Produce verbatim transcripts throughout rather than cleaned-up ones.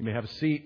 You may have a seat.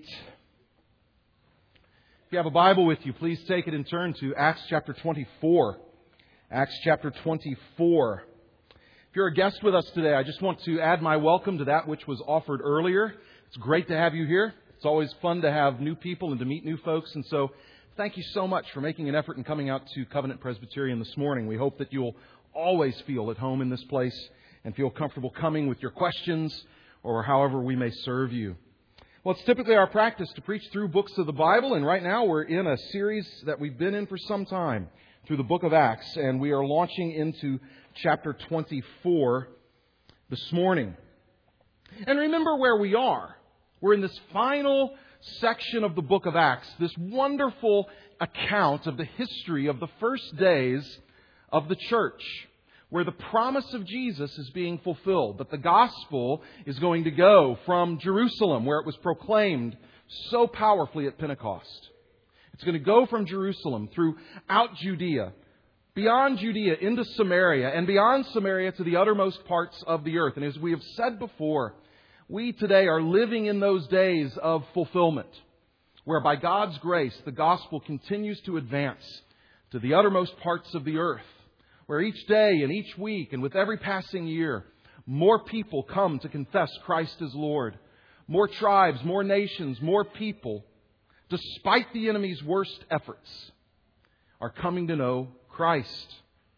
If you have a Bible with you, please take it and turn to Acts chapter twenty-four. Acts chapter twenty-four. If you're a guest with us today, I just want to add my welcome to that which was offered earlier. It's great to have you here. It's always fun to have new people and to meet new folks. And so thank you so much for making an effort and coming out to Covenant Presbyterian this morning. We hope that you'll always feel at home in this place and feel comfortable coming with your questions or however we may serve you. Well, it's typically our practice to preach through books of the Bible, and right now we're in a series that we've been in for some time through the book of Acts, and we are launching into chapter twenty-four this morning. And remember where we are. We're in this final section of the book of Acts, this wonderful account of the history of the first days of the church, where the promise of Jesus is being fulfilled, that the gospel is going to go from Jerusalem, where it was proclaimed so powerfully at Pentecost. It's going to go from Jerusalem throughout Judea, beyond Judea into Samaria, and beyond Samaria to the uttermost parts of the earth. And as we have said before, we today are living in those days of fulfillment, where by God's grace the gospel continues to advance to the uttermost parts of the earth, where each day and each week and with every passing year, more people come to confess Christ as Lord. More tribes, more nations, more people, despite the enemy's worst efforts, are coming to know Christ.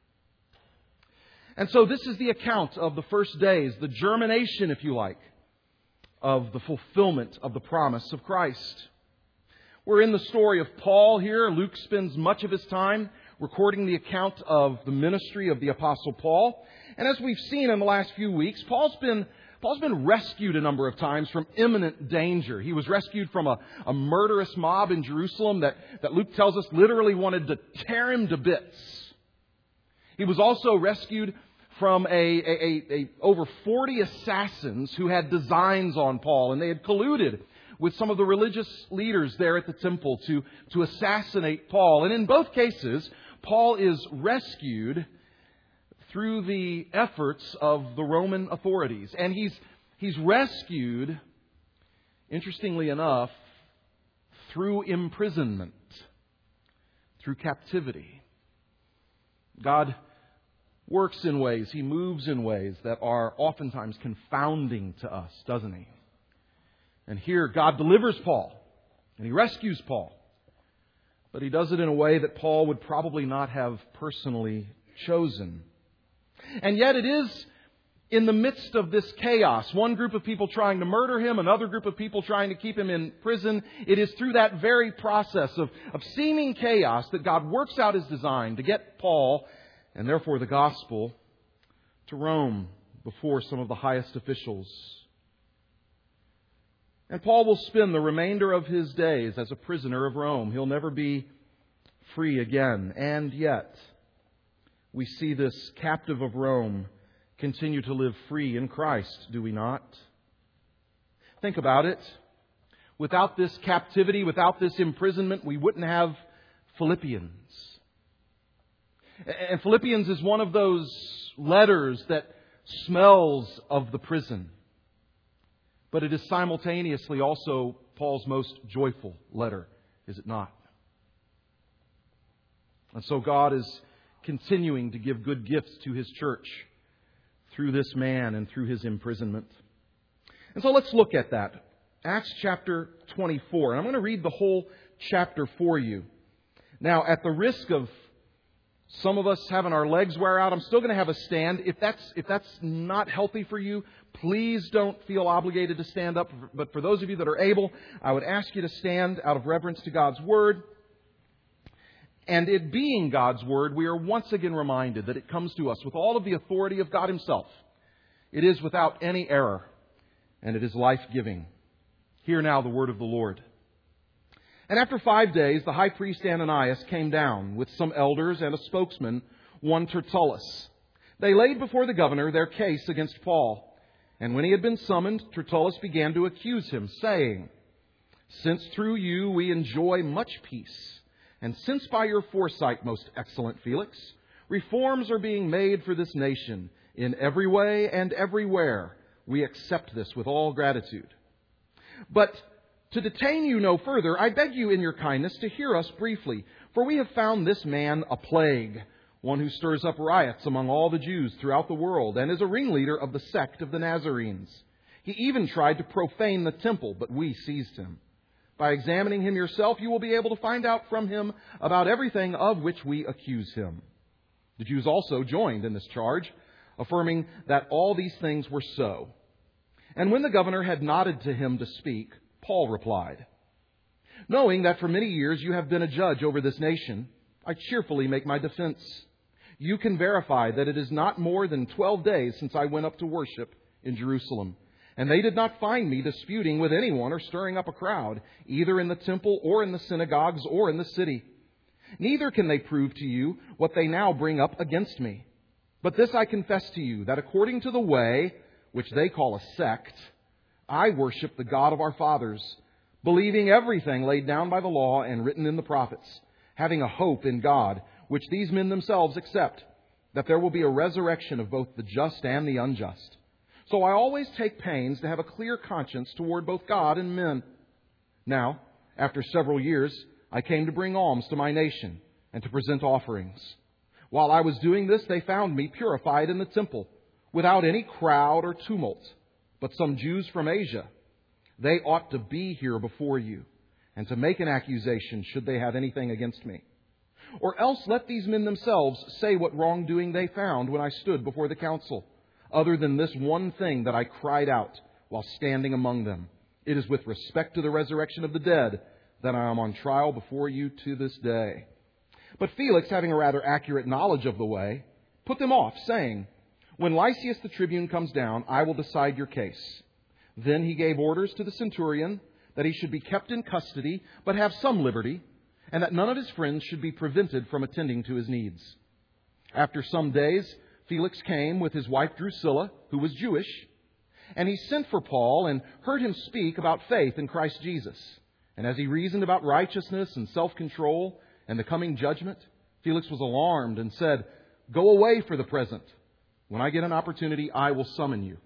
And so this is the account of the first days, the germination, if you like, of the fulfillment of the promise of Christ. We're in the story of Paul here. Luke spends much of his time recording the account of the ministry of the Apostle Paul. And as we've seen in the last few weeks, Paul's been Paul's been rescued a number of times from imminent danger. He was rescued from a, a murderous mob in Jerusalem that, that Luke tells us literally wanted to tear him to bits. He was also rescued from a, a, a, a over forty assassins who had designs on Paul, and they had colluded with some of the religious leaders there at the temple to, to assassinate Paul. And in both cases, Paul is rescued through the efforts of the Roman authorities. And he's, he's rescued, interestingly enough, through imprisonment, through captivity. God works in ways, He moves in ways that are oftentimes confounding to us, doesn't He? And here God delivers Paul, and He rescues Paul. But He does it in a way that Paul would probably not have personally chosen. And yet it is in the midst of this chaos, one group of people trying to murder him, another group of people trying to keep him in prison. It is through that very process of, of seeming chaos that God works out His design to get Paul, and therefore the gospel, to Rome before some of the highest officials. And Paul will spend the remainder of his days as a prisoner of Rome. He'll never be free again. And yet, we see this captive of Rome continue to live free in Christ, do we not? Think about it. Without this captivity, without this imprisonment, we wouldn't have Philippians. And Philippians is one of those letters that smells of the prison. But it is simultaneously also Paul's most joyful letter, is it not? And so God is continuing to give good gifts to His church through this man and through his imprisonment. And so let's look at that. Acts chapter twenty-four. And I'm going to read the whole chapter for you. Now, at the risk of some of us having our legs wear out, I'm still going to have a stand. If that's if that's not healthy for you, please don't feel obligated to stand up. But for those of you that are able, I would ask you to stand out of reverence to God's Word. And it being God's Word, we are once again reminded that it comes to us with all of the authority of God Himself. It is without any error, and it is life-giving. Hear now the word of the Lord. And after five days, the high priest Ananias came down with some elders and a spokesman, one Tertullus. They laid before the governor their case against Paul. And when he had been summoned, Tertullus began to accuse him, saying, "Since through you we enjoy much peace, and since by your foresight, most excellent Felix, reforms are being made for this nation in every way and everywhere, we accept this with all gratitude. But To detain you no further, I beg you in your kindness to hear us briefly, for we have found this man a plague, one who stirs up riots among all the Jews throughout the world, and is a ringleader of the sect of the Nazarenes. He even tried to profane the temple, but we seized him. By examining him yourself, you will be able to find out from him about everything of which we accuse him." The Jews also joined in this charge, affirming that all these things were so. And when the governor had nodded to him to speak, Paul replied, "Knowing that for many years you have been a judge over this nation, I cheerfully make my defense. You can verify that it is not more than twelve days since I went up to worship in Jerusalem, and they did not find me disputing with anyone or stirring up a crowd, either in the temple or in the synagogues or in the city. Neither can they prove to you what they now bring up against me. But this I confess to you, that according to the way, which they call a sect, I worship the God of our fathers, believing everything laid down by the law and written in the prophets, having a hope in God, which these men themselves accept, that there will be a resurrection of both the just and the unjust. So I always take pains to have a clear conscience toward both God and men. Now, after several years, I came to bring alms to my nation and to present offerings. While I was doing this, they found me purified in the temple, without any crowd or tumult, but some Jews from Asia. They ought to be here before you, and to make an accusation should they have anything against me. Or else let these men themselves say what wrongdoing they found when I stood before the council, other than this one thing that I cried out while standing among them. It is with respect to the resurrection of the dead that I am on trial before you to this day." But Felix, having a rather accurate knowledge of the way, put them off, saying, "When Lysias the tribune comes down, I will decide your case." Then he gave orders to the centurion that he should be kept in custody, but have some liberty, and that none of his friends should be prevented from attending to his needs. After some days, Felix came with his wife Drusilla, who was Jewish, and he sent for Paul and heard him speak about faith in Christ Jesus. And as he reasoned about righteousness and self-control and the coming judgment, Felix was alarmed and said, "Go away for the present. When I get an opportunity, I will summon you."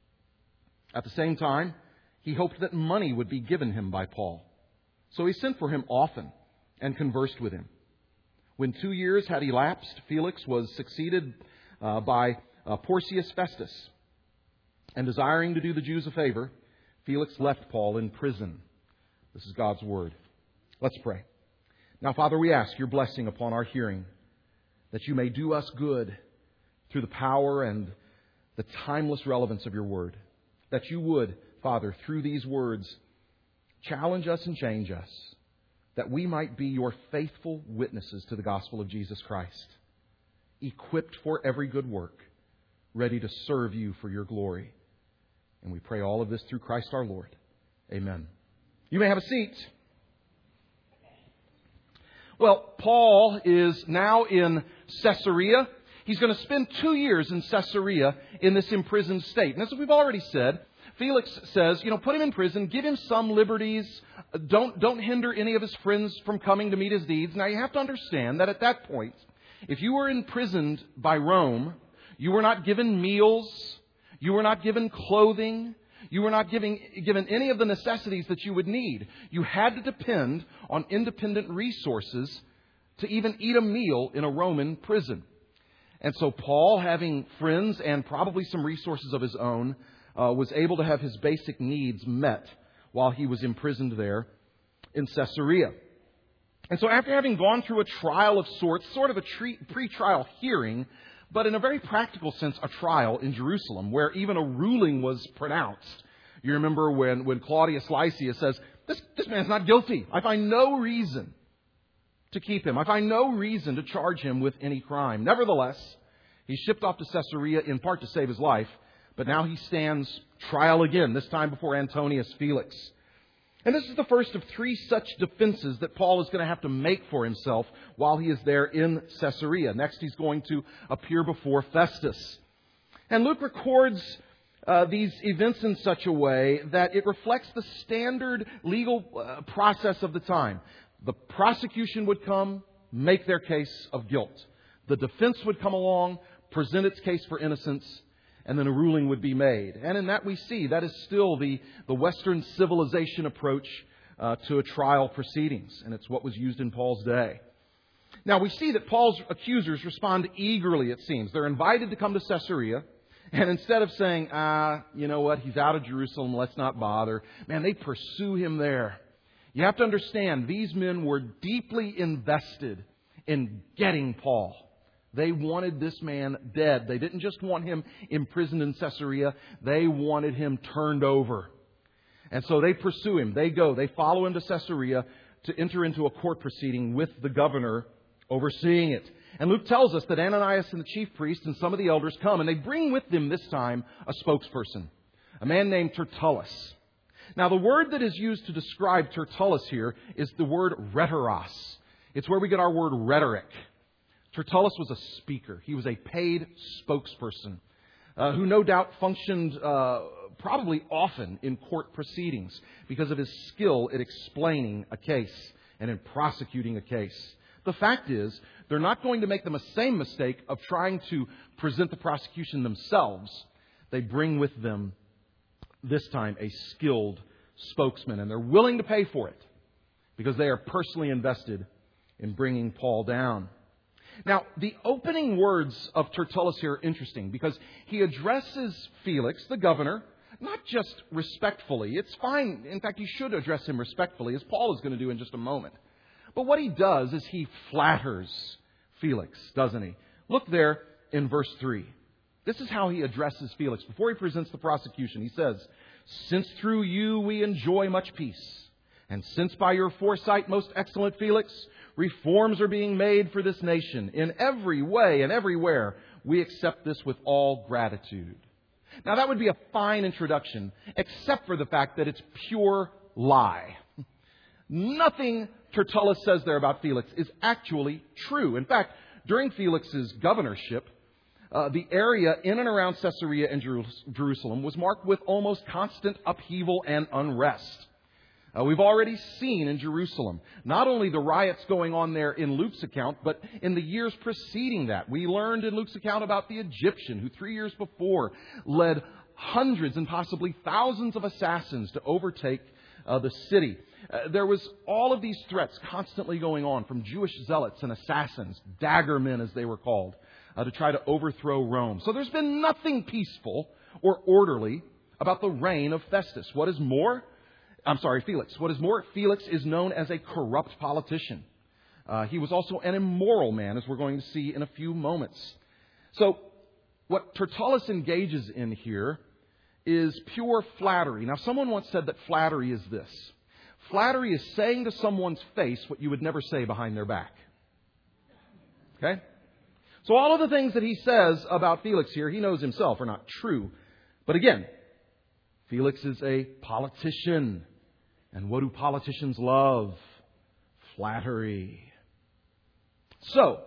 At the same time, he hoped that money would be given him by Paul. So he sent for him often and conversed with him. When two years had elapsed, Felix was succeeded uh, by uh, Porcius Festus. And desiring to do the Jews a favor, Felix left Paul in prison. This is God's word. Let's pray. Now, Father, we ask your blessing upon our hearing, that you may do us good through the power and the timeless relevance of your word. That you would, Father, through these words, challenge us and change us, that we might be your faithful witnesses to the gospel of Jesus Christ, equipped for every good work, ready to serve you for your glory. And we pray all of this through Christ our Lord. Amen. You may have a seat. Well, Paul is now in Caesarea. He's going to spend two years in Caesarea in this imprisoned state. And as we've already said, Felix says, you know, put him in prison, give him some liberties, don't, don't hinder any of his friends from coming to meet his needs. Now, you have to understand that at that point, if you were imprisoned by Rome, you were not given meals, you were not given clothing, you were not giving, given any of the necessities that you would need. You had to depend on independent resources to even eat a meal in a Roman prison. And so Paul, having friends and probably some resources of his own, uh, was able to have his basic needs met while he was imprisoned there in Caesarea. And so after having gone through a trial of sorts, sort of a tre- pre-trial hearing, but in a very practical sense, a trial in Jerusalem, where even a ruling was pronounced. You remember when, when Claudius Lysias says, this, this man's not guilty. I find no reason to keep him. I find no reason to charge him with any crime. Nevertheless, he's shipped off to Caesarea in part to save his life, but now he stands trial again, this time before Antonius Felix. And this is the first of three such defenses that Paul is going to have to make for himself while he is there in Caesarea. Next, he's going to appear before Festus. And Luke records uh, these events in such a way that it reflects the standard legal uh, process of the time. The prosecution would come, make their case of guilt. The defense would come along, present its case for innocence, and then a ruling would be made. And in that we see that is still the, the Western civilization approach uh, to a trial proceedings. And it's what was used in Paul's day. Now, we see that Paul's accusers respond eagerly, it seems. They're invited to come to Caesarea. And instead of saying, ah, you know what, he's out of Jerusalem, let's not bother. Man, they pursue him there. You have to understand, these men were deeply invested in getting Paul. They wanted this man dead. They didn't just want him imprisoned in Caesarea. They wanted him turned over. And so they pursue him. They go. They follow him to Caesarea to enter into a court proceeding with the governor overseeing it. And Luke tells us that Ananias and the chief priest and some of the elders come, and they bring with them this time a spokesperson, a man named Tertullus. Now, the word that is used to describe Tertullus here is the word rheteros. It's where we get our word rhetoric. Tertullus was a speaker. He was a paid spokesperson uh, who no doubt functioned uh, probably often in court proceedings because of his skill at explaining a case and in prosecuting a case. The fact is, they're not going to make the same mistake of trying to present the prosecution themselves. They bring with them, this time, a skilled spokesman, and they're willing to pay for it because they are personally invested in bringing Paul down. Now, the opening words of Tertullus here are interesting because he addresses Felix, the governor, not just respectfully. It's fine. In fact, you should address him respectfully, as Paul is going to do in just a moment. But what he does is he flatters Felix, doesn't he? Look there in verse three. This is how he addresses Felix. Before he presents the prosecution, he says, "Since through you we enjoy much peace, and since by your foresight, most excellent Felix, reforms are being made for this nation, in every way and everywhere, we accept this with all gratitude." Now that would be a fine introduction, except for the fact that it's pure lie. Nothing Tertullus says there about Felix is actually true. In fact, during Felix's governorship, uh, the area in and around Caesarea and Jer- Jerusalem was marked with almost constant upheaval and unrest. Uh, we've already seen in Jerusalem not only the riots going on there in Luke's account, but in the years preceding that. We learned in Luke's account about the Egyptian who three years before led hundreds and possibly thousands of assassins to overtake uh, the city. Uh, there was all of these threats constantly going on from Jewish zealots and assassins, dagger men as they were called, uh, to try to overthrow Rome. So there's been nothing peaceful or orderly about the reign of Festus. What is more, I'm sorry, Felix. What is more, Felix is known as a corrupt politician. Uh, he was also an immoral man, as we're going to see in a few moments. So what Tertullus engages in here is pure flattery. Now, someone once said that flattery is this. Flattery is saying to someone's face what you would never say behind their back. Okay? So all of the things that he says about Felix here, he knows himself are not true. But again, Felix is a politician. And what do politicians love? Flattery. So,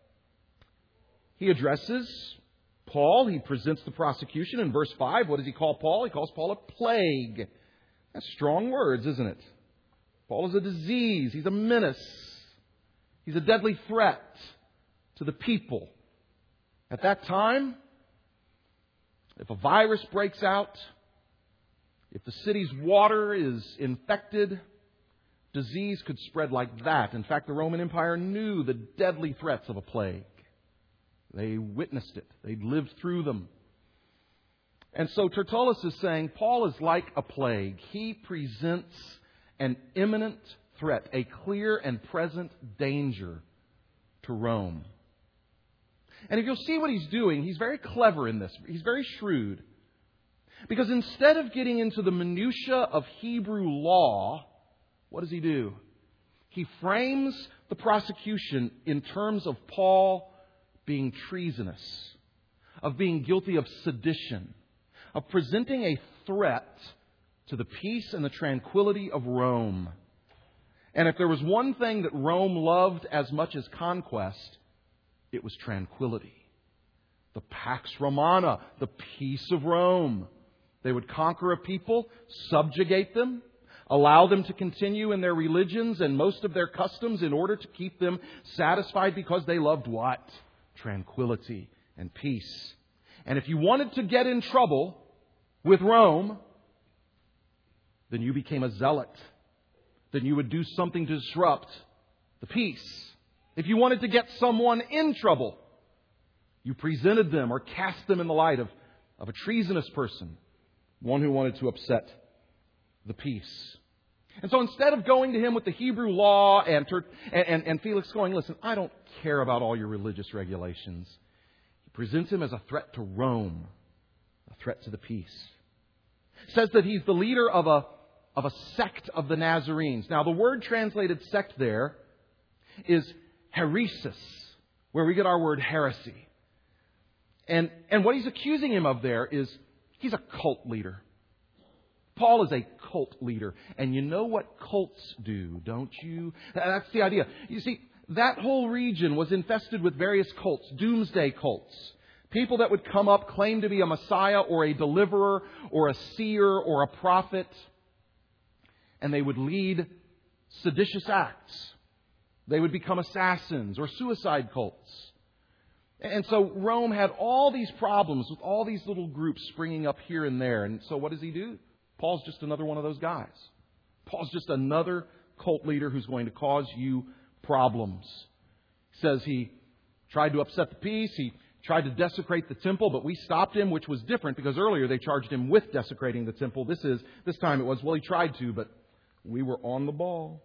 he addresses Paul. He presents the prosecution in verse five. What does he call Paul? He calls Paul a plague. That's strong words, isn't it? Paul is a disease. He's a menace. He's a deadly threat to the people. At that time, if a virus breaks out, if the city's water is infected, disease could spread like that. In fact, the Roman Empire knew the deadly threats of a plague. They witnessed it. They'd lived through them. And so Tertullus is saying Paul is like a plague. He presents an imminent threat, a clear and present danger to Rome. And if you'll see what he's doing, he's very clever in this. He's very shrewd. Because instead of getting into the minutia of Hebrew law, what does he do? He frames the prosecution in terms of Paul being treasonous, of being guilty of sedition, of presenting a threat to the peace and the tranquility of Rome. And if there was one thing that Rome loved as much as conquest, it was tranquility. The Pax Romana, the peace of Rome. They would conquer a people, subjugate them, allow them to continue in their religions and most of their customs in order to keep them satisfied because they loved what? Tranquility and peace. And if you wanted to get in trouble with Rome, then you became a zealot. then you would do something to disrupt the peace. If you wanted to get someone in trouble, you presented them or cast them in the light of, of a treasonous person, one who wanted to upset the peace. And so instead of going to him with the Hebrew law and, and, and Felix going, listen, I don't care about all your religious regulations, he presents him as a threat to Rome, a threat to the peace. Says that he's the leader of a, of a sect of the Nazarenes. Now, the word translated sect there is heresis, where we get our word heresy. And, and what he's accusing him of there is he's a cult leader. Paul is a cult leader. And you know what cults do, don't you? That's the idea. You see, that whole region was infested with various cults, doomsday cults. People that would come up, claim to be a Messiah or a deliverer or a seer or a prophet. And they would lead seditious acts. They would become assassins or suicide cults. And so Rome had all these problems with all these little groups springing up here and there. And so what does he do? Paul's just another one of those guys. Paul's just another cult leader who's going to cause you problems. He says he tried to upset the peace. He tried to desecrate the temple, but we stopped him, which was different because earlier they charged him with desecrating the temple. This is, this time it was, well, he tried to, but we were on the ball.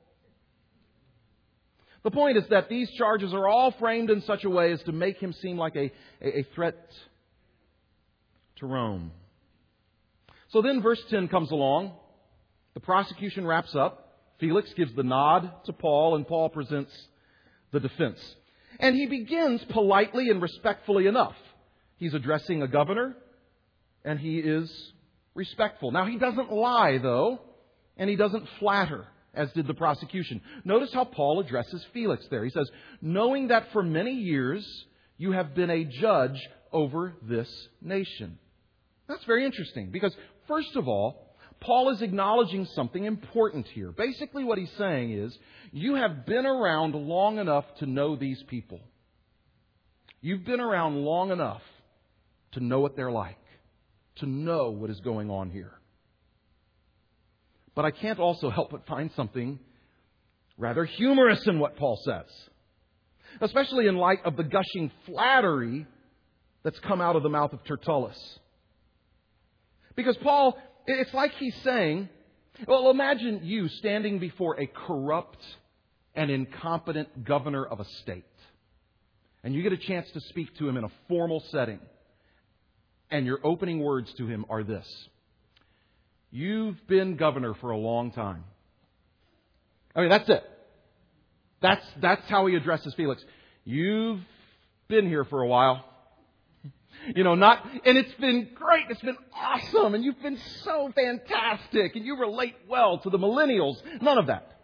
The point is that these charges are all framed in such a way as to make him seem like a, a, a threat to Rome. So then verse ten comes along. The prosecution wraps up. Felix gives the nod to Paul, and Paul presents the defense. And he begins politely and respectfully enough. He's addressing a governor, and he is respectful. Now, he doesn't lie, though, and he doesn't flatter, as did the prosecution. Notice how Paul addresses Felix there. He says, knowing that for many years you have been a judge over this nation. That's very interesting because, first of all, Paul is acknowledging something important here. Basically what he's saying is, you have been around long enough to know these people. You've been around long enough to know what they're like, to know what is going on here. But I can't also help but find something rather humorous in what Paul says, especially in light of the gushing flattery that's come out of the mouth of Tertullus. Because Paul, it's like he's saying, well, imagine you standing before a corrupt and incompetent governor of a state. And you get a chance to speak to him in a formal setting. And your opening words to him are this: you've been governor for a long time. I mean, that's it. That's, that's how he addresses Felix. You've been here for a while. You know, not, and it's been great. It's been awesome. And you've been so fantastic. And you relate well to the millennials. None of that.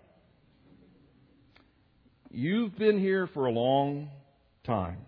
You've been here for a long time.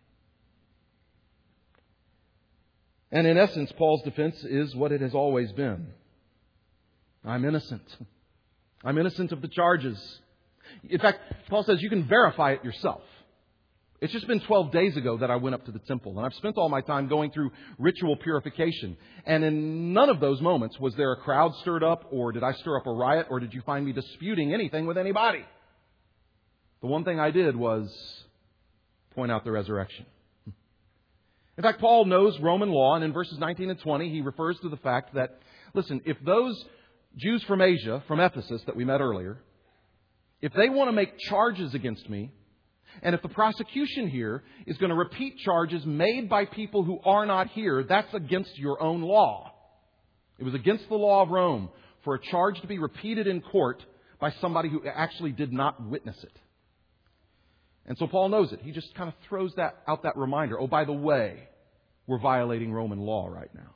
And in essence, Paul's defense is what it has always been. I'm innocent. I'm innocent of the charges. In fact, Paul says you can verify it yourself. It's just been twelve days ago that I went up to the temple, and I've spent all my time going through ritual purification. And in none of those moments was there a crowd stirred up, or did I stir up a riot, or did you find me disputing anything with anybody? The one thing I did was point out the resurrection. In fact, Paul knows Roman law, and in verses nineteen and twenty, he refers to the fact that, listen, if those Jews from Asia, from Ephesus that we met earlier, if they want to make charges against me, and if the prosecution here is going to repeat charges made by people who are not here, that's against your own law. It was against the law of Rome for a charge to be repeated in court by somebody who actually did not witness it. And so Paul knows it. He just kind of throws that out, that reminder. Oh, by the way, we're violating Roman law right now.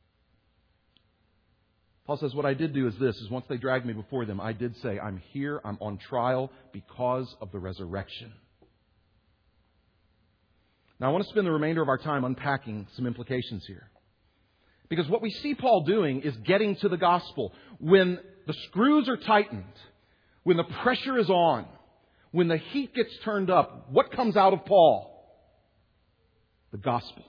Paul says, what I did do is this, is once they dragged me before them, I did say, I'm here, I'm on trial because of the resurrection. Now, I want to spend the remainder of our time unpacking some implications here. Because what we see Paul doing is getting to the gospel. When the screws are tightened, when the pressure is on, when the heat gets turned up, what comes out of Paul? The gospel.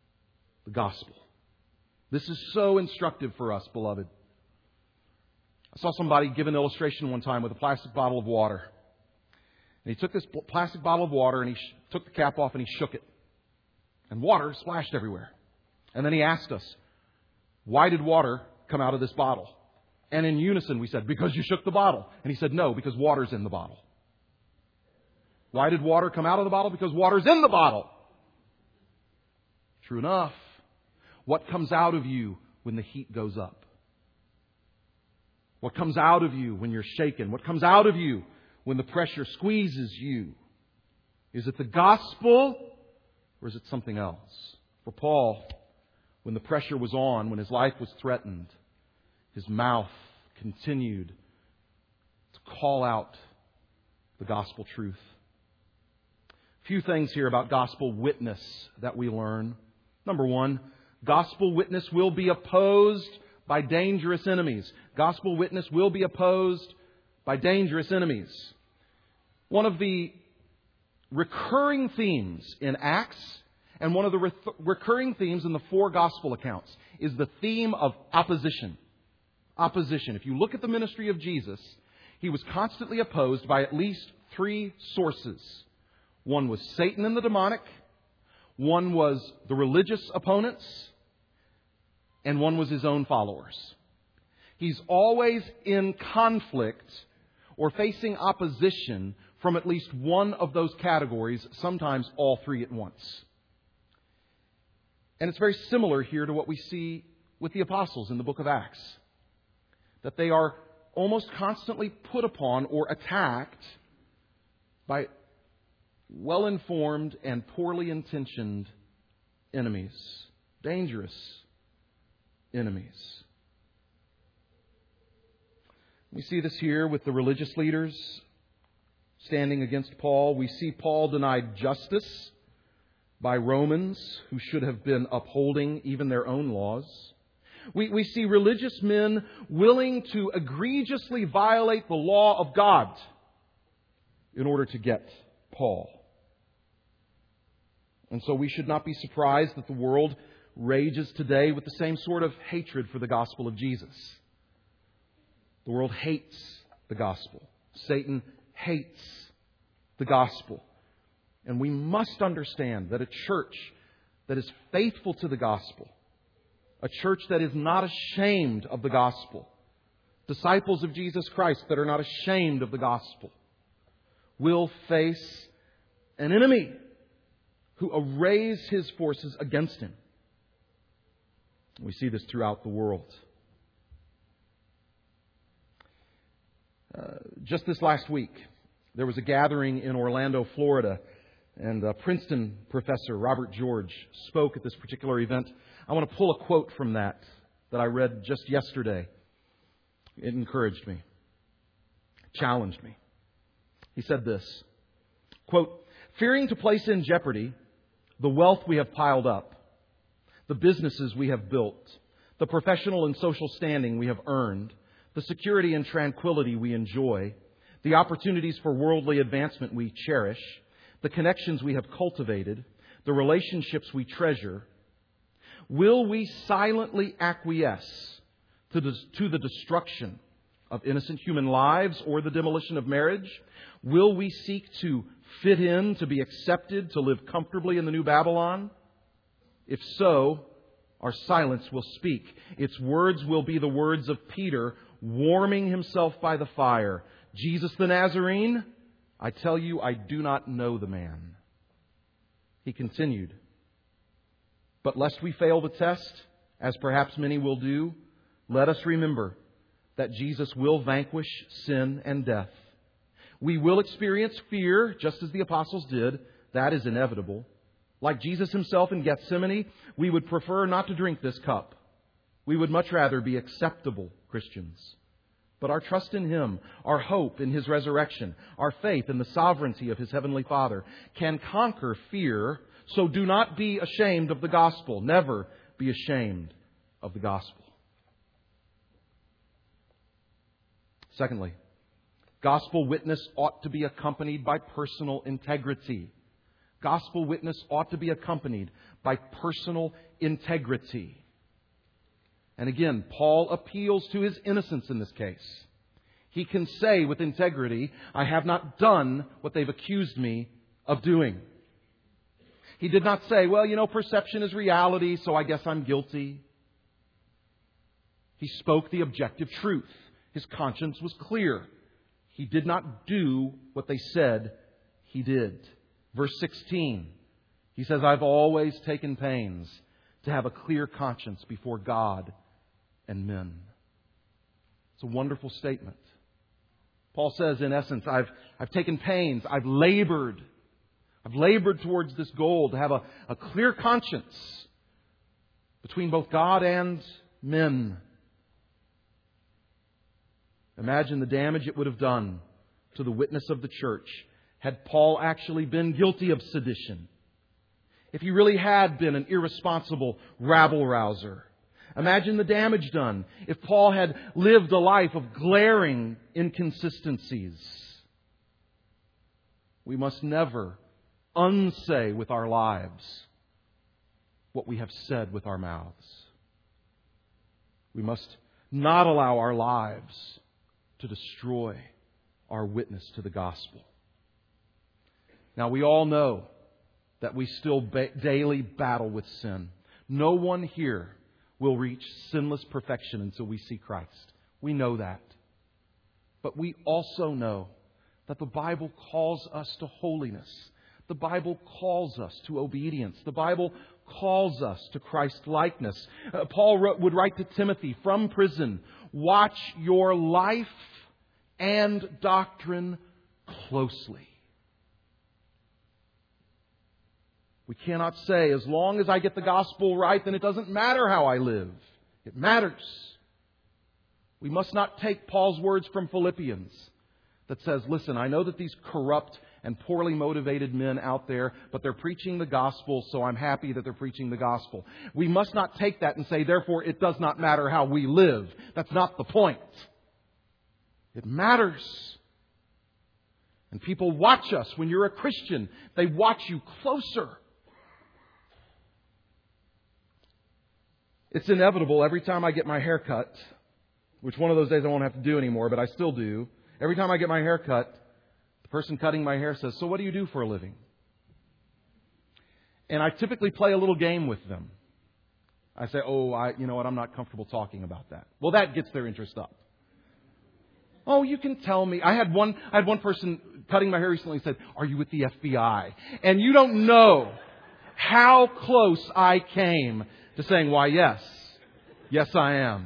The gospel. This is so instructive for us, beloved. I saw somebody give an illustration one time with a plastic bottle of water. And he took this plastic bottle of water and he sh- took the cap off and he shook it. And water splashed everywhere. And then he asked us, why did water come out of this bottle? And in unison we said, because you shook the bottle. And he said, no, because water's in the bottle. Why did water come out of the bottle? Because water's in the bottle. True enough. What comes out of you when the heat goes up? What comes out of you when you're shaken? What comes out of you when the pressure squeezes you? Is it the gospel or is it something else? For Paul, when the pressure was on, when his life was threatened, his mouth continued to call out the gospel truth. A few things here about gospel witness that we learn. Number one, gospel witness will be opposed by dangerous enemies. Gospel witness will be opposed by dangerous enemies. One of the recurring themes in Acts and one of the re- recurring themes in the four gospel accounts is the theme of opposition. Opposition. If you look at the ministry of Jesus, he was constantly opposed by at least three sources. One was Satan and the demonic. One was the religious opponents. And one was his own followers. He's always in conflict or facing opposition from at least one of those categories, sometimes all three at once. And it's very similar here to what we see with the apostles in the book of Acts. That they are almost constantly put upon or attacked by well-informed and poorly intentioned enemies. Dangerous enemies. We see this here with the religious leaders standing against Paul. We see Paul denied justice by Romans who should have been upholding even their own laws. We, we see religious men willing to egregiously violate the law of God in order to get Paul. And so we should not be surprised that the world rages today with the same sort of hatred for the gospel of Jesus. The world hates the gospel. Satan hates the gospel. And we must understand that a church that is faithful to the gospel, a church that is not ashamed of the gospel, disciples of Jesus Christ that are not ashamed of the gospel, will face an enemy who arrays his forces against him. We see this throughout the world. Uh, just this last week, there was a gathering in Orlando, Florida, and uh, Princeton professor Robert George spoke at this particular event. I want to pull a quote from that that I read just yesterday. It encouraged me, challenged me. He said this, quote, "Fearing to place in jeopardy the wealth we have piled up, the businesses we have built, the professional and social standing we have earned, the security and tranquility we enjoy, the opportunities for worldly advancement we cherish, the connections we have cultivated, the relationships we treasure, will we silently acquiesce to the, to the destruction of innocent human lives or the demolition of marriage? Will we seek to fit in, to be accepted, to live comfortably in the new Babylon? If so, our silence will speak. Its words will be the words of Peter, warming himself by the fire. Jesus the Nazarene, I tell you, I do not know the man." He continued, "But lest we fail the test, as perhaps many will do, let us remember that Jesus will vanquish sin and death. We will experience fear, just as the apostles did. That is inevitable. Like Jesus himself in Gethsemane, we would prefer not to drink this cup. We would much rather be acceptable Christians. But our trust in Him, our hope in His resurrection, our faith in the sovereignty of His Heavenly Father can conquer fear. So do not be ashamed of the gospel. Never be ashamed of the gospel." Secondly, gospel witness ought to be accompanied by personal integrity. Gospel witness ought to be accompanied by personal integrity. And again, Paul appeals to his innocence in this case. He can say with integrity, I have not done what they've accused me of doing. He did not say, well, you know, perception is reality, so I guess I'm guilty. He spoke the objective truth. His conscience was clear. He did not do what they said he did. Verse sixteen, he says, I've always taken pains to have a clear conscience before God and men. It's a wonderful statement. Paul says, in essence, I've, I've taken pains, I've labored. I've labored towards this goal to have a, a clear conscience between both God and men. Imagine the damage it would have done to the witness of the church had Paul actually been guilty of sedition. If he really had been an irresponsible rabble-rouser. Imagine the damage done if Paul had lived a life of glaring inconsistencies. We must never unsay with our lives what we have said with our mouths. We must not allow our lives to destroy our witness to the gospel. Now, we all know that we still ba- daily battle with sin. No one here will reach sinless perfection until we see Christ. We know that. But we also know that the Bible calls us to holiness. The Bible calls us to obedience. The Bible calls us to Christ-likeness. Uh, Paul wrote, would write to Timothy from prison, watch your life and doctrine closely. We cannot say, as long as I get the gospel right, then it doesn't matter how I live. It matters. We must not take Paul's words from Philippians that says, listen, I know that these corrupt and poorly motivated men out there, but they're preaching the gospel, so I'm happy that they're preaching the gospel. We must not take that and say, therefore, it does not matter how we live. That's not the point. It matters. And people watch us. When you're a Christian, they watch you closer. It's inevitable every time I get my hair cut, which one of those days I won't have to do anymore, but I still do. Every time I get my hair cut, the person cutting my hair says, so what do you do for a living? And I typically play a little game with them. I say, oh, I, you know what, I'm not comfortable talking about that. Well, that gets their interest up. Oh, you can tell me. I had one, I had one person cutting my hair recently said, are you with the F B I? And you don't know how close I came to saying, why, yes. Yes, I am.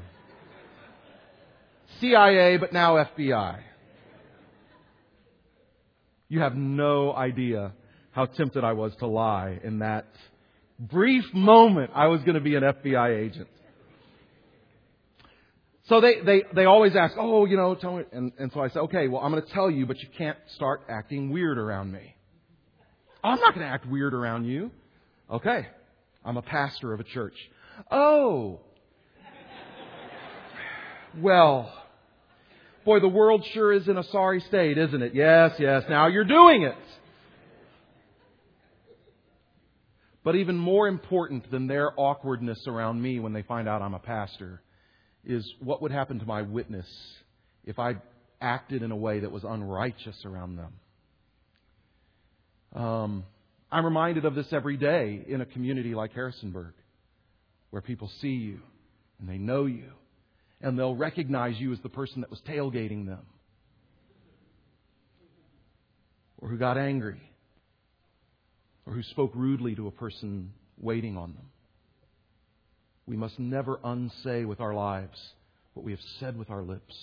C I A, but now F B I. You have no idea how tempted I was to lie in that brief moment I was going to be an F B I agent. So they, they, they always ask, oh, you know, tell me. And, and so I say, okay, well, I'm going to tell you, but you can't start acting weird around me. Oh, I'm not going to act weird around you. Okay. I'm a pastor of a church. Oh. Well, boy, the world sure is in a sorry state, isn't it? Yes, yes. Now you're doing it. But even more important than their awkwardness around me when they find out I'm a pastor is what would happen to my witness if I acted in a way that was unrighteous around them. Um, I'm reminded of this every day in a community like Harrisonburg, where people see you and they know you and they'll recognize you as the person that was tailgating them or who got angry or who spoke rudely to a person waiting on them. We must never unsay with our lives what we have said with our lips.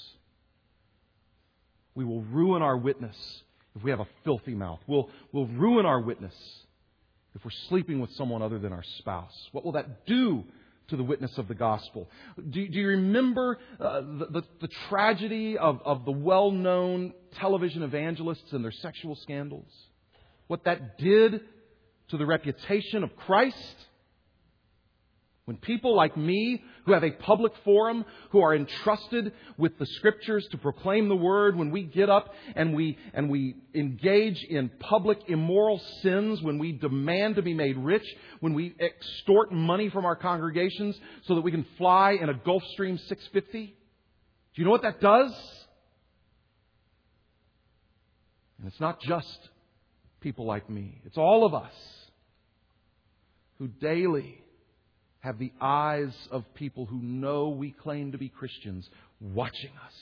We will ruin our witness if we have a filthy mouth. We'll, we'll ruin our witness if we're sleeping with someone other than our spouse. What will that do to the witness of the gospel? Do, do you remember uh, the, the, the tragedy of, of the well-known television evangelists and their sexual scandals? What that did to the reputation of Christ? When people like me, who have a public forum, who are entrusted with the Scriptures to proclaim the Word, when we get up and we and we engage in public immoral sins, when we demand to be made rich, when we extort money from our congregations so that we can fly in a Gulfstream six fifty, do you know what that does? And it's not just people like me. It's all of us who daily have the eyes of people who know we claim to be Christians watching us.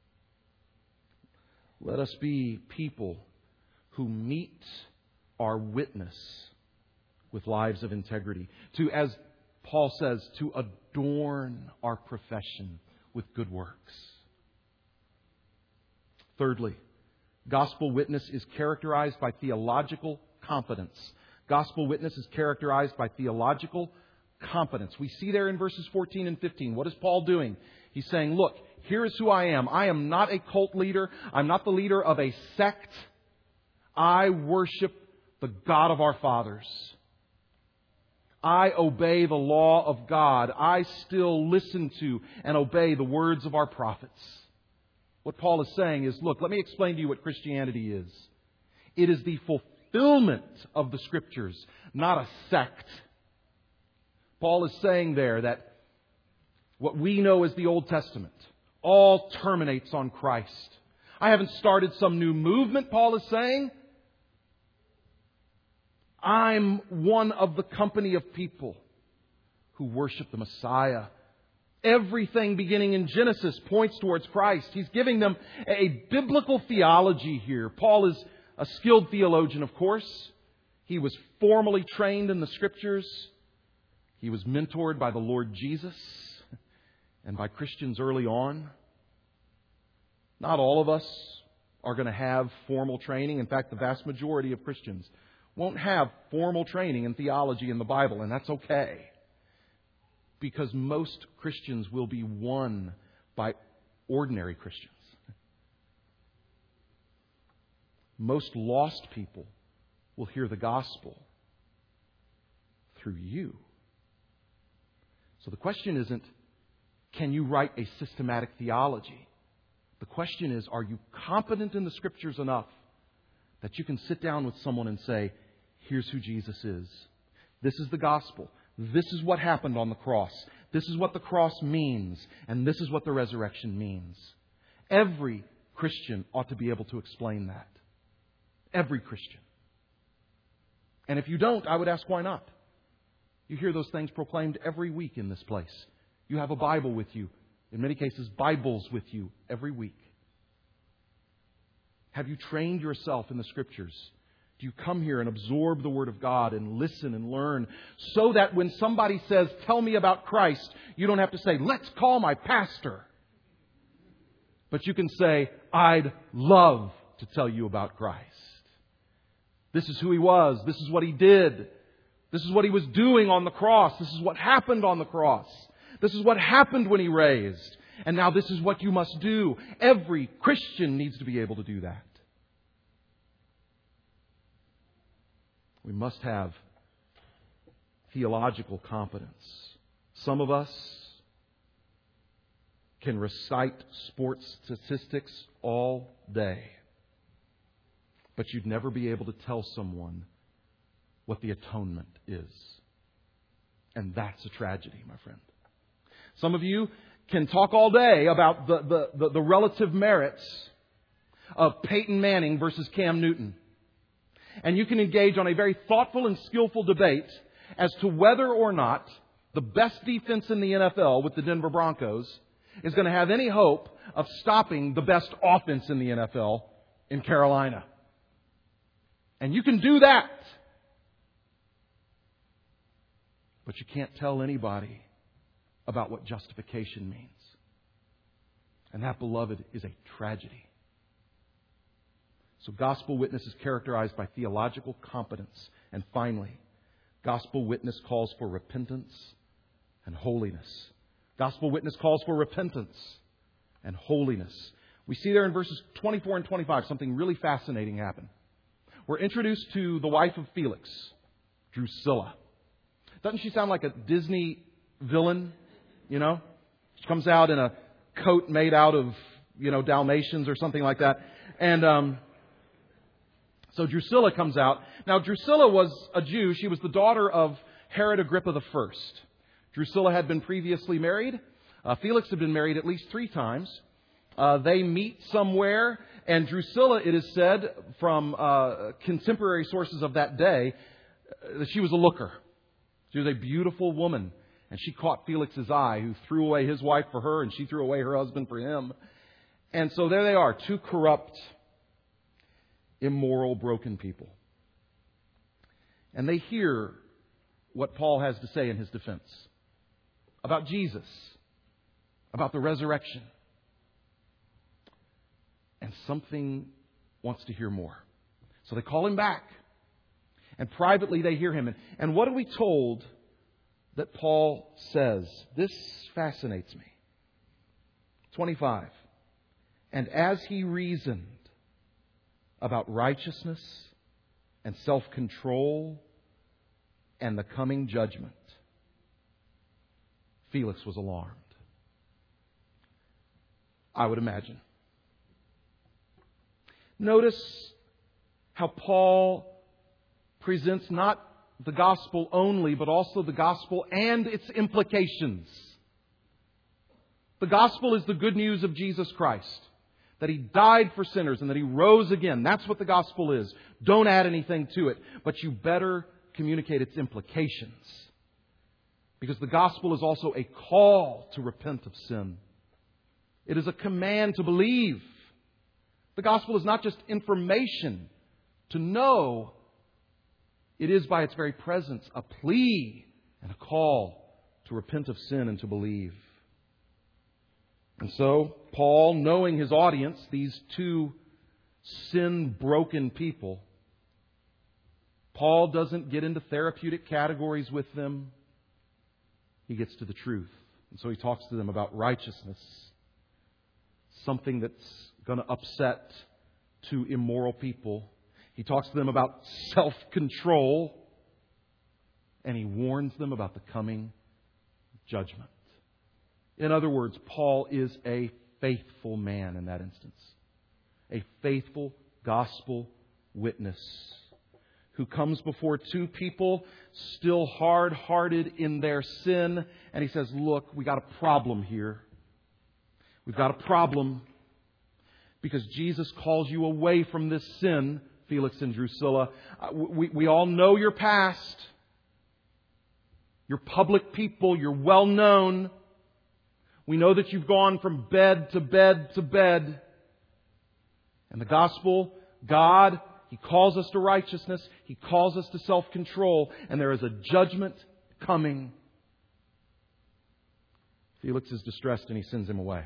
Let us be people who meet our witness with lives of integrity. To, as Paul says, to adorn our profession with good works. Thirdly, gospel witness is characterized by theological competence. Gospel witness is characterized by theological competence. We see there in verses fourteen and fifteen. What is Paul doing? He's saying, look, here is who I am. I am not a cult leader. I'm not the leader of a sect. I worship the God of our fathers. I obey the law of God. I still listen to and obey the words of our prophets. What Paul is saying is, look, let me explain to you what Christianity is. It is the fulfillment of the Scriptures, not a sect. Paul is saying there that what we know as the Old Testament all terminates on Christ. I haven't started some new movement, Paul is saying. I'm one of the company of people who worship the Messiah. Everything beginning in Genesis points towards Christ. He's giving them a biblical theology here. Paul is a skilled theologian, of course. He was formally trained in the Scriptures. He was mentored by the Lord Jesus and by Christians early on. Not all of us are going to have formal training. In fact, the vast majority of Christians won't have formal training in theology in the Bible, and that's okay. Because most Christians will be won by ordinary Christians. Most lost people will hear the gospel through you. So the question isn't, can you write a systematic theology? The question is, are you competent in the Scriptures enough that you can sit down with someone and say, here's who Jesus is. This is the gospel. This is what happened on the cross. This is what the cross means. And this is what the resurrection means. Every Christian ought to be able to explain that. Every Christian. And if you don't, I would ask why not? You hear those things proclaimed every week in this place. You have a Bible with you. In many cases, Bibles with you every week. Have you trained yourself in the Scriptures? Do you come here and absorb the Word of God and listen and learn so that when somebody says, tell me about Christ, you don't have to say, let's call my pastor. But you can say, I'd love to tell you about Christ. This is who He was. This is what He did. This is what He was doing on the cross. This is what happened on the cross. This is what happened when He raised. And now this is what you must do. Every Christian needs to be able to do that. We must have theological competence. Some of us can recite sports statistics all day, but you'd never be able to tell someone what the atonement is. And that's a tragedy, my friend. Some of you can talk all day about the, the, the, the relative merits of Peyton Manning versus Cam Newton. And you can engage on a very thoughtful and skillful debate as to whether or not the best defense in the N F L with the Denver Broncos is going to have any hope of stopping the best offense in the N F L in Carolina. And you can do that. But you can't tell anybody about what justification means. And that, beloved, is a tragedy. So gospel witness is characterized by theological competence. And finally, gospel witness calls for repentance and holiness. Gospel witness calls for repentance and holiness. We see there in verses twenty-four and twenty-five something really fascinating happen. We're introduced to the wife of Felix, Drusilla. Doesn't she sound like a Disney villain? You know? She comes out in a coat made out of, you know, Dalmatians or something like that. And um, so Drusilla comes out. Now, Drusilla was a Jew. She was the daughter of Herod Agrippa the First. Drusilla had been previously married. Uh, Felix had been married at least three times. Uh, they meet somewhere, And Drusilla, it is said from uh, contemporary sources of that day, uh, that she was a looker. She was a beautiful woman. And she caught Felix's eye, who threw away his wife for her, and she threw away her husband for him. And so there they are, two corrupt, immoral, broken people. And they hear what Paul has to say in his defense about Jesus, about the resurrection. And something wants to hear more. So they call him back. And privately they hear him. And, and what are we told that Paul says? This fascinates me. twenty-five. And as he reasoned about righteousness and self-control and the coming judgment, Felix was alarmed. I would imagine. Notice how Paul presents not the gospel only, but also the gospel and its implications. The gospel is the good news of Jesus Christ, that He died for sinners and that He rose again. That's what the gospel is. Don't add anything to it, but you better communicate its implications. Because the gospel is also a call to repent of sin. It is a command to believe. The gospel is not just information to know. It is by its very presence a plea and a call to repent of sin and to believe. And so, Paul, knowing his audience, these two sin-broken people, Paul doesn't get into therapeutic categories with them. He gets to the truth. And so he talks to them about righteousness, something that's going to upset two immoral people. He talks to them about self-control, and he warns them about the coming judgment. In other words, Paul is a faithful man in that instance. A faithful gospel witness who comes before two people still hard-hearted in their sin. And he says, look, we got a problem here. We've got a problem because Jesus calls you away from this sin, Felix and Drusilla. We, we all know your past. You're public people. You're well known. We know that you've gone from bed to bed to bed. And the gospel, God, He calls us to righteousness. He calls us to self-control. And there is a judgment coming. Felix is distressed and he sends him away.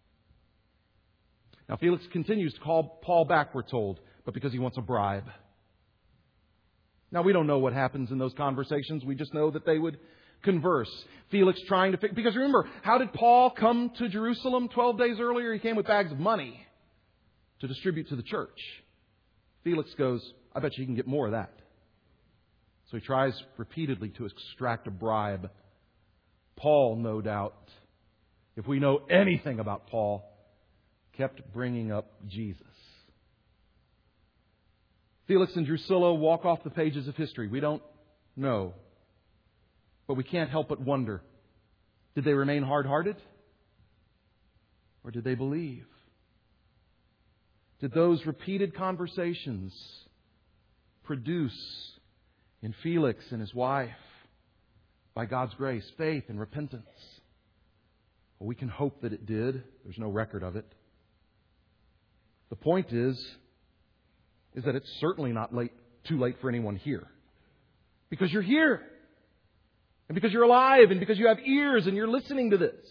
Now Felix continues to call Paul back, we're told, but because he wants a bribe. Now we don't know what happens in those conversations. We just know that they would converse. Felix trying to... Because remember, how did Paul come to Jerusalem twelve days earlier? He came with bags of money to distribute to the church. Felix goes, I bet you can get more of that. So he tries repeatedly to extract a bribe. Paul, no doubt, if we know anything about Paul, kept bringing up Jesus. Felix and Drusilla walk off the pages of history. We don't know. But we can't help but wonder, did they remain hard-hearted? Or did they believe? Did those repeated conversations produce in Felix and his wife, by God's grace, faith and repentance? Well, we can hope that it did. There's no record of it. The point is, is that it's certainly not late, too late for anyone here. Because you're here. And because you're alive. And because you have ears and you're listening to this.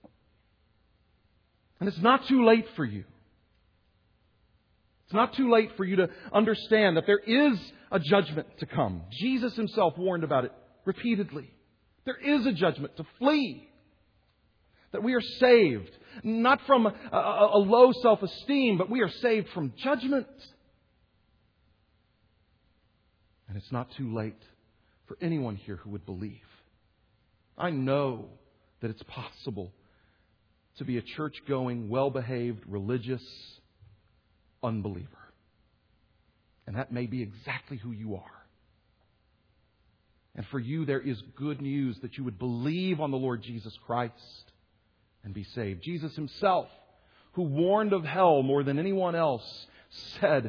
And it's not too late for you. It's not too late for you to understand that there is a judgment to come. Jesus Himself warned about it repeatedly. There is a judgment to flee. That we are saved, not from a, a, a low self-esteem, but we are saved from judgment. And it's not too late for anyone here who would believe. I know that it's possible to be a church-going, well-behaved, religious unbeliever. And that may be exactly who you are. And for you, there is good news that you would believe on the Lord Jesus Christ and be saved. Jesus Himself who warned of hell more than anyone else, said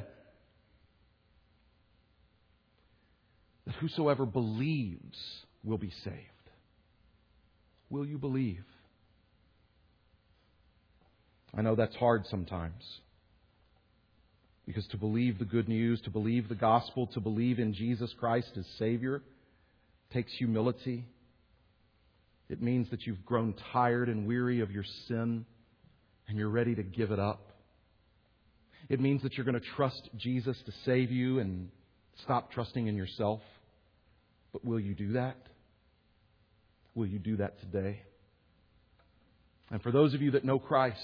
that whosoever believes will be saved. Will you believe? I know that's hard sometimes. Because to believe the good news, to believe the gospel, to believe in Jesus Christ as Savior takes humility. It means that you've grown tired and weary of your sin and you're ready to give it up. It means that you're going to trust Jesus to save you and stop trusting in yourself. But will you do that? Will you do that today? And for those of you that know Christ,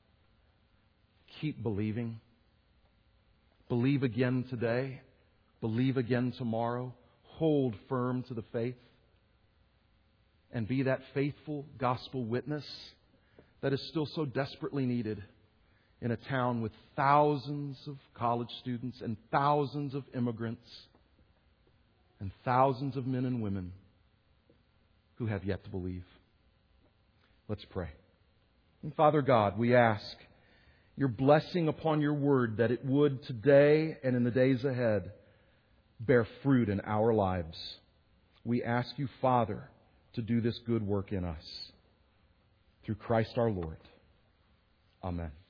keep believing. Believe again today. Believe again tomorrow. Hold firm to the faith. And be that faithful gospel witness that is still so desperately needed in a town with thousands of college students and thousands of immigrants and thousands of men and women who have yet to believe. Let's pray. And Father God, we ask your blessing upon your word, that it would today and in the days ahead bear fruit in our lives. We ask you, Father, to do this good work in us. Through Christ our Lord. Amen.